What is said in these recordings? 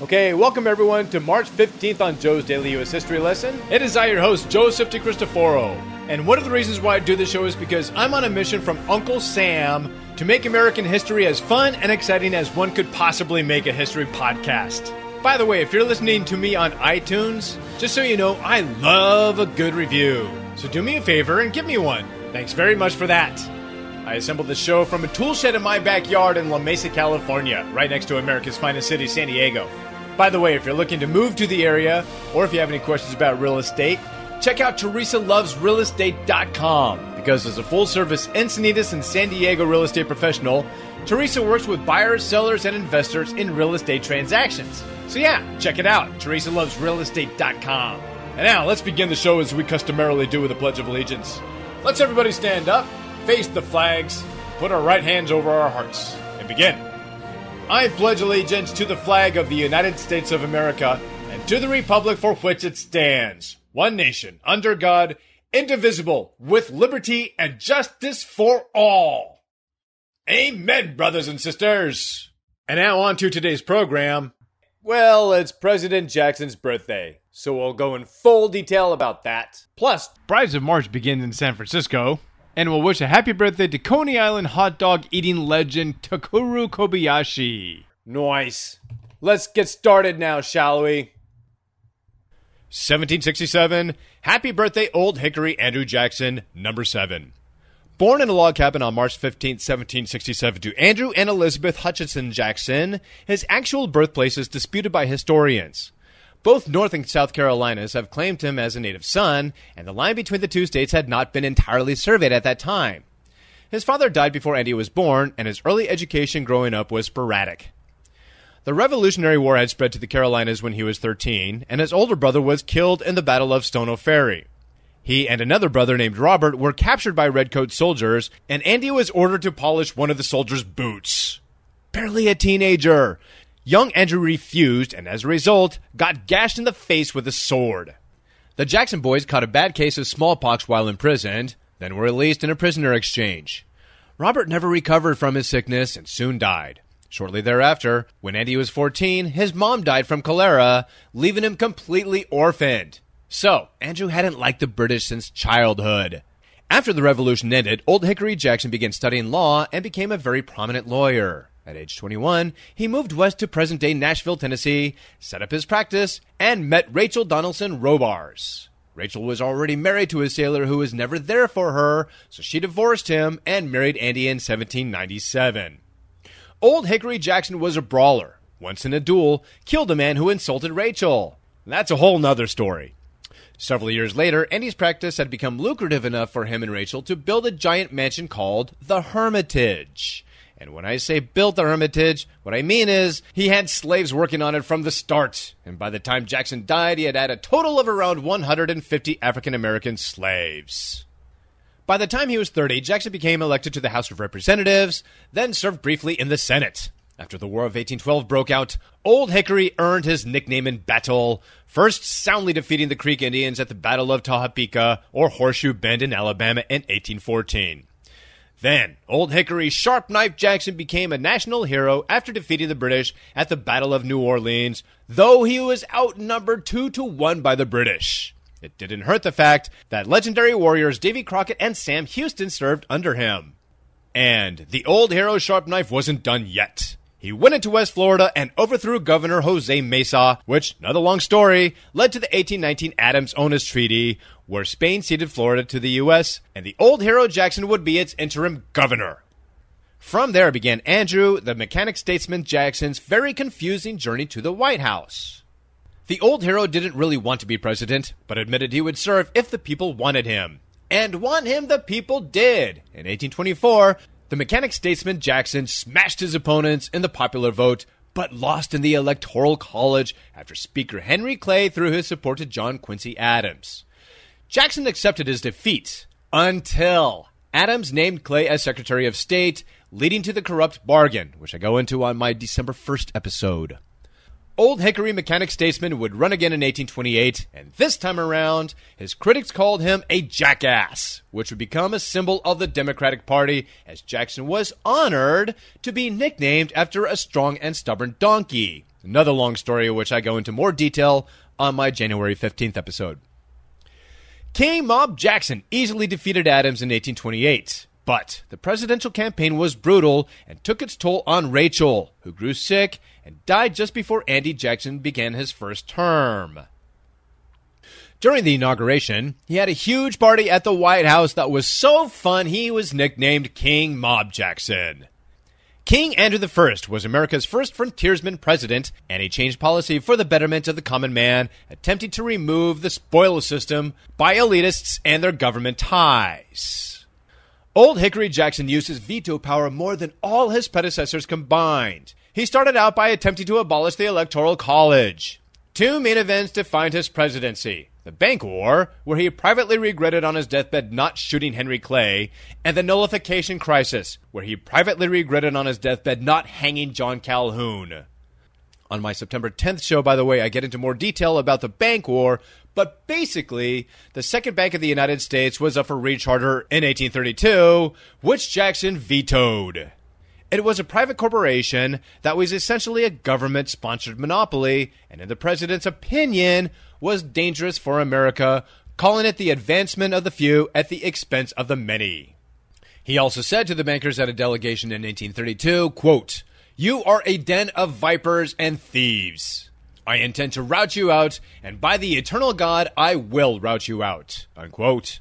Okay, welcome everyone to March 15th on Joe's Daily U.S. History Lesson. It is I, your host, Joseph DeCristoforo. And one of the reasons why I do this show is because I'm on a mission from Uncle Sam to make American history as fun and exciting as one could possibly make a history podcast. By the way, if you're listening to me on iTunes, just so you know, I love a good review. So do me a favor and give me one. Thanks very much for that. I assembled the show from a tool shed in my backyard in La Mesa, California, right next to America's finest city, San Diego. By the way, if you're looking to move to the area, or if you have any questions about real estate, check out TeresaLovesRealEstate.com, because as a full-service Encinitas and San Diego real estate professional, Teresa works with buyers, sellers, and investors in real estate transactions. So yeah, check it out, TeresaLovesRealEstate.com. And now, let's begin the show as we customarily do with the Pledge of Allegiance. Let's everybody stand up, face the flags, put our right hands over our hearts, and begin. I pledge allegiance to the flag of the United States of America and to the republic for which it stands, one nation, under God, indivisible, with liberty and justice for all. Amen, brothers and sisters. And now on to today's program. Well, it's President Jackson's birthday, so we'll go in full detail about that. Plus, Brides of March begin in San Francisco. And we'll wish a happy birthday to Coney Island hot dog eating legend Takuru Kobayashi. Nice. Let's get started now, shall we? 1767. Happy birthday, Old Hickory Andrew Jackson, number 7. Born in a log cabin on March 15, 1767 to Andrew and Elizabeth Hutchinson Jackson, his actual birthplace is disputed by historians. Both North and South Carolinas have claimed him as a native son, and the line between the two states had not been entirely surveyed at that time. His father died before Andy was born, and his early education growing up was sporadic. The Revolutionary War had spread to the Carolinas when he was 13, and his older brother was killed in the Battle of Stono Ferry. He and another brother named Robert were captured by redcoat soldiers, and Andy was ordered to polish one of the soldiers' boots. Barely a teenager, young Andrew refused, and as a result, got gashed in the face with a sword. The Jackson boys caught a bad case of smallpox while imprisoned, then were released in a prisoner exchange. Robert never recovered from his sickness and soon died. Shortly thereafter, when Andy was 14, his mom died from cholera, leaving him completely orphaned. So, Andrew hadn't liked the British since childhood. After the Revolution ended, Old Hickory Jackson began studying law and became a very prominent lawyer. At age 21, he moved west to present-day Nashville, Tennessee, set up his practice, and met Rachel Donaldson Robards. Rachel was already married to a sailor who was never there for her, so she divorced him and married Andy in 1797. Old Hickory Jackson was a brawler. Once in a duel, killed a man who insulted Rachel. That's a whole nother story. Several years later, Andy's practice had become lucrative enough for him and Rachel to build a giant mansion called the Hermitage. And when I say built the Hermitage, what I mean is he had slaves working on it from the start. And by the time Jackson died, he had a total of around 150 African-American slaves. By the time he was 30, Jackson became elected to the House of Representatives, then served briefly in the Senate. After the War of 1812 broke out, Old Hickory earned his nickname in battle, first soundly defeating the Creek Indians at the Battle of Tohopeka or Horseshoe Bend in Alabama in 1814. Then, Old Hickory Sharp Knife Jackson became a national hero after defeating the British at the Battle of New Orleans, though he was outnumbered 2-1 by the British. It didn't hurt the fact that legendary warriors Davy Crockett and Sam Houston served under him. And the old hero Sharp Knife wasn't done yet. He went into West Florida and overthrew Governor Jose Mesa, which, another long story, led to the 1819 Adams-Onis Treaty, where Spain ceded Florida to the U.S., and the old hero Jackson would be its interim governor. From there began Andrew, the mechanic statesman Jackson's very confusing journey to the White House. The old hero didn't really want to be president, but admitted he would serve if the people wanted him. And want him the people did. In 1824, the mechanic statesman Jackson smashed his opponents in the popular vote, but lost in the Electoral College after Speaker Henry Clay threw his support to John Quincy Adams. Jackson accepted his defeat until Adams named Clay as Secretary of State, leading to the corrupt bargain, which I go into on my December 1st episode. Old Hickory mechanic statesman would run again in 1828, and this time around, his critics called him a jackass, which would become a symbol of the Democratic Party, as Jackson was honored to be nicknamed after a strong and stubborn donkey. Another long story of which I go into more detail on my January 15th episode. King Mob Jackson easily defeated Adams in 1828, but the presidential campaign was brutal and took its toll on Rachel, who grew sick and died just before Andy Jackson began his first term. During the inauguration, he had a huge party at the White House that was so fun he was nicknamed King Mob Jackson. King Andrew I was America's first frontiersman president, and he changed policy for the betterment of the common man, attempting to remove the spoils system by elitists and their government ties. Old Hickory Jackson used his veto power more than all his predecessors combined. He started out by attempting to abolish the Electoral College. Two main events defined his presidency: the Bank War, where he privately regretted on his deathbed not shooting Henry Clay, and the Nullification Crisis, where he privately regretted on his deathbed not hanging John Calhoun. On my September 10th show, by the way, I get into more detail about the Bank War, but basically, the Second Bank of the United States was up for recharter in 1832, which Jackson vetoed. It was a private corporation that was essentially a government-sponsored monopoly, and in the president's opinion, was dangerous for America, calling it the advancement of the few at the expense of the many. He also said to the bankers at a delegation in 1832, quote, "You are a den of vipers and thieves. I intend to rout you out, and by the eternal God, I will rout you out," unquote.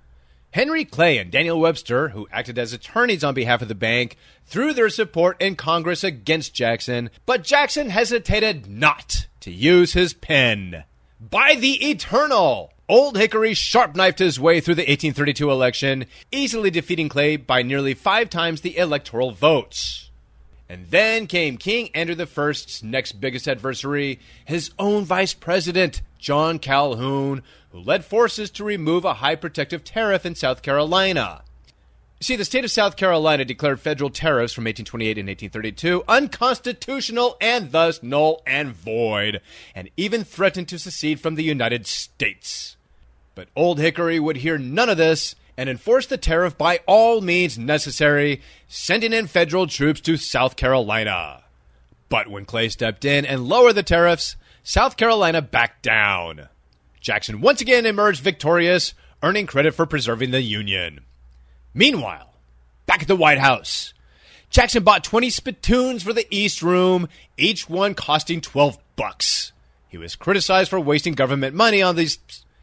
Henry Clay and Daniel Webster, who acted as attorneys on behalf of the bank, threw their support in Congress against Jackson, but Jackson hesitated not to use his pen. By the eternal! Old Hickory sharp-knifed his way through the 1832 election, easily defeating Clay by nearly 5 times the electoral votes. And then came King Andrew I's next biggest adversary, his own vice president, John Calhoun, who led forces to remove a high protective tariff in South Carolina. See, the state of South Carolina declared federal tariffs from 1828 and 1832 unconstitutional and thus null and void, and even threatened to secede from the United States. But Old Hickory would hear none of this and enforced the tariff by all means necessary, sending in federal troops to South Carolina. But when Clay stepped in and lowered the tariffs, South Carolina backed down. Jackson once again emerged victorious, earning credit for preserving the Union. Meanwhile, back at the White House, Jackson bought 20 spittoons for the East Room, each one costing $12. He was criticized for wasting government money on these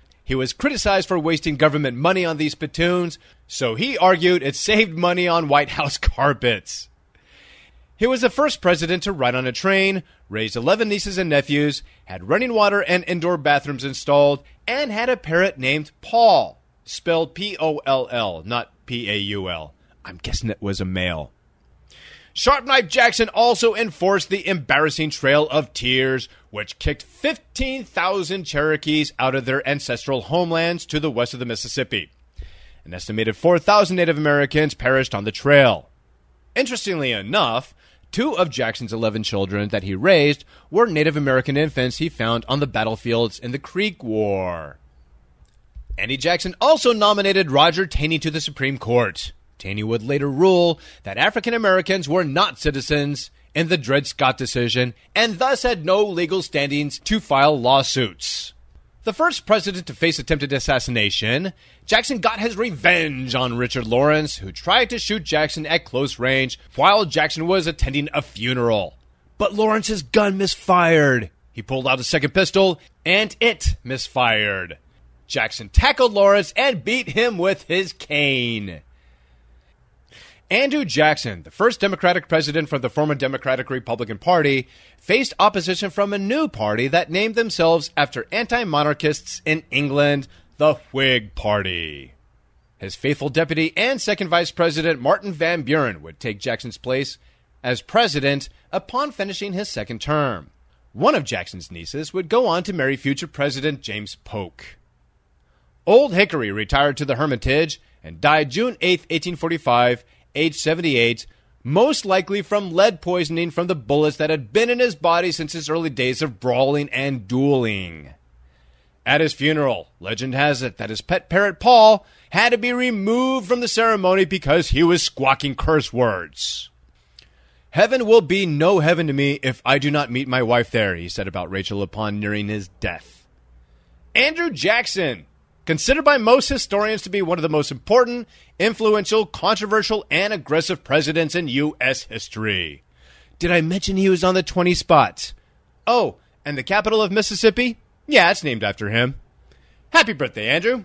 spittoons, so he argued it saved money on White House carpets. He was the first president to ride on a train, raised 11 nieces and nephews, had running water and indoor bathrooms installed, and had a parrot named Paul, spelled P-O-L-L, not P-A-U-L. I'm guessing it was a male. Sharp Knife Jackson also enforced the embarrassing Trail of Tears, which kicked 15,000 Cherokees out of their ancestral homelands to the west of the Mississippi. An estimated 4,000 Native Americans perished on the trail. Interestingly enough, 2 of Jackson's 11 children that he raised were Native American infants he found on the battlefields in the Creek War. Andy Jackson also nominated Roger Taney to the Supreme Court. Taney would later rule that African Americans were not citizens in the Dred Scott decision and thus had no legal standings to file lawsuits. The first president to face attempted assassination, Jackson got his revenge on Richard Lawrence, who tried to shoot Jackson at close range while Jackson was attending a funeral. But Lawrence's gun misfired. He pulled out a second pistol, and it misfired. Jackson tackled Lawrence and beat him with his cane. Andrew Jackson, the first Democratic president from the former Democratic-Republican Party, faced opposition from a new party that named themselves after anti-monarchists in England, the Whig Party. His faithful deputy and second vice president Martin Van Buren would take Jackson's place as president upon finishing his second term. One of Jackson's nieces would go on to marry future President James Polk. Old Hickory retired to the Hermitage and died June 8, 1845, age 78, most likely from lead poisoning from the bullets that had been in his body since his early days of brawling and dueling. At his funeral, legend has it that his pet parrot Paul had to be removed from the ceremony because he was squawking curse words. Heaven will be no heaven to me if I do not meet my wife there, he said about Rachel upon nearing his death. Andrew Jackson, considered by most historians to be one of the most important, influential, controversial, and aggressive presidents in U.S. history. Did I mention he was on the 20 spot? Oh, and the capital of Mississippi? Yeah, it's named after him. Happy birthday, Andrew.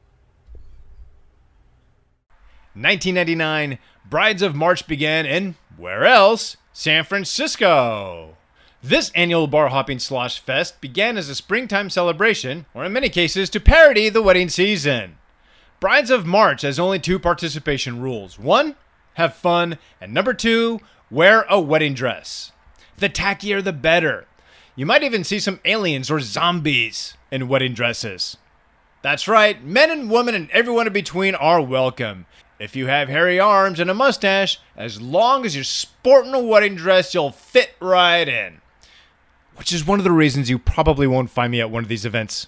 1999, Brides of March began in, where else? San Francisco. This annual bar-hopping slosh fest began as a springtime celebration, or in many cases, to parody the wedding season. Brides of March has only 2 participation rules. 1, have fun, and number 2, wear a wedding dress. The tackier the better. You might even see some aliens or zombies in wedding dresses. That's right, men and women and everyone in between are welcome. If you have hairy arms and a mustache, as long as you're sporting a wedding dress, you'll fit right in. Which is one of the reasons you probably won't find me at one of these events.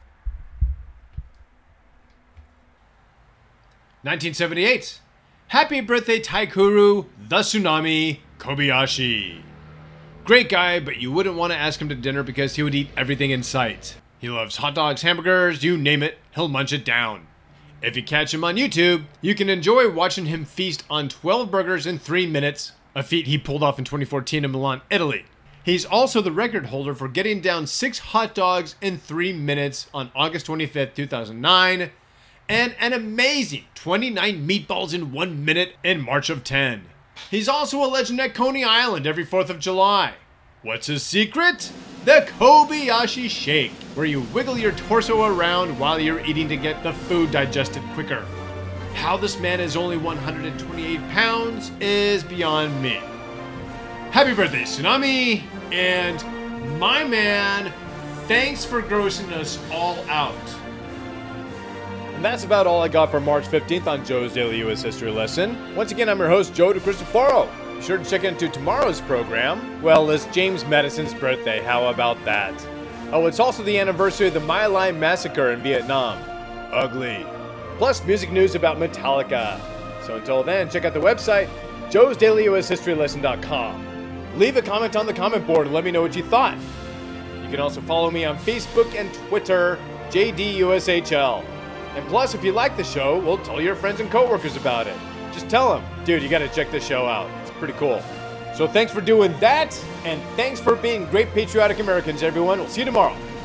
1978. Happy birthday, Taikuru, the Tsunami, Kobayashi. Great guy, but you wouldn't want to ask him to dinner because he would eat everything in sight. He loves hot dogs, hamburgers, you name it, he'll munch it down. If you catch him on YouTube, you can enjoy watching him feast on 12 burgers in 3 minutes, a feat he pulled off in 2014 in Milan, Italy. He's also the record holder for getting down 6 hot dogs in 3 minutes on August 25th, 2009, and an amazing 29 meatballs in 1 minute in March of 10. He's also a legend at Coney Island every 4th of July. What's his secret? The Kobayashi Shake, where you wiggle your torso around while you're eating to get the food digested quicker. How this man is only 128 pounds is beyond me. Happy birthday, Tsunami, and my man, thanks for grossing us all out. And that's about all I got for March 15th on Joe's Daily U.S. History Lesson. Once again, I'm your host, Joe DeCristofaro. Be sure to check into tomorrow's program. Well, it's James Madison's birthday. How about that? Oh, it's also the anniversary of the My Lai Massacre in Vietnam. Ugly. Plus, music news about Metallica. So until then, check out the website, joesdailyushistorylesson.com. Leave a comment on the comment board and let me know what you thought. You can also follow me on Facebook and Twitter, JDUSHL. And plus, if you like the show, well, tell your friends and coworkers about it. Just tell them, dude, you gotta check this show out. It's pretty cool. So thanks for doing that, and thanks for being great patriotic Americans, everyone. We'll see you tomorrow.